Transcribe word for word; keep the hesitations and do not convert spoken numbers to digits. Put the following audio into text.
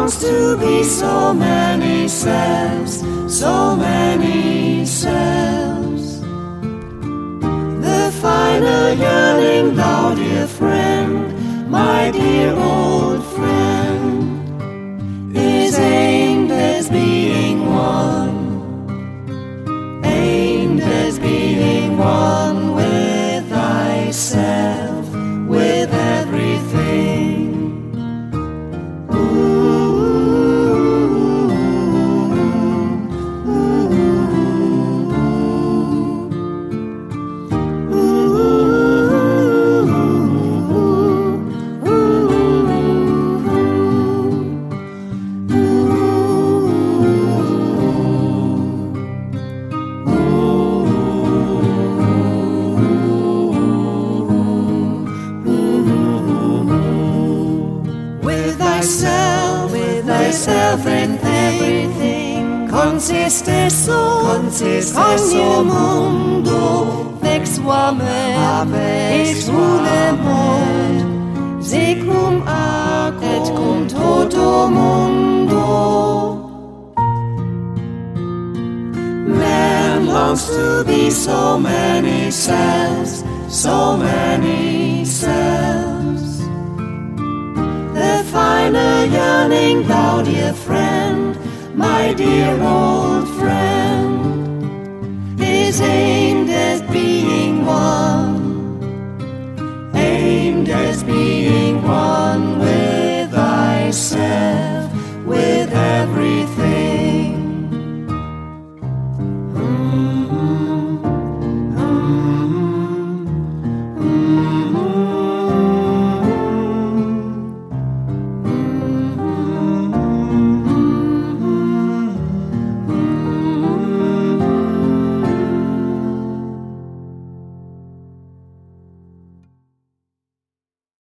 longs to be so many selves, so many selves. The final yearning, thou dear friend, my dear old friend, is aimed as being one, aimed as being one with thyself, with everything. Thyself and everything consiste so, consiste ogni mondo vex uame et ulemod, secum ac et cum toto mundo. Man longs to be so many selves, so many selves. The final yearning, thou dear friend, my dear old friend, is aimed at being one, aimed at being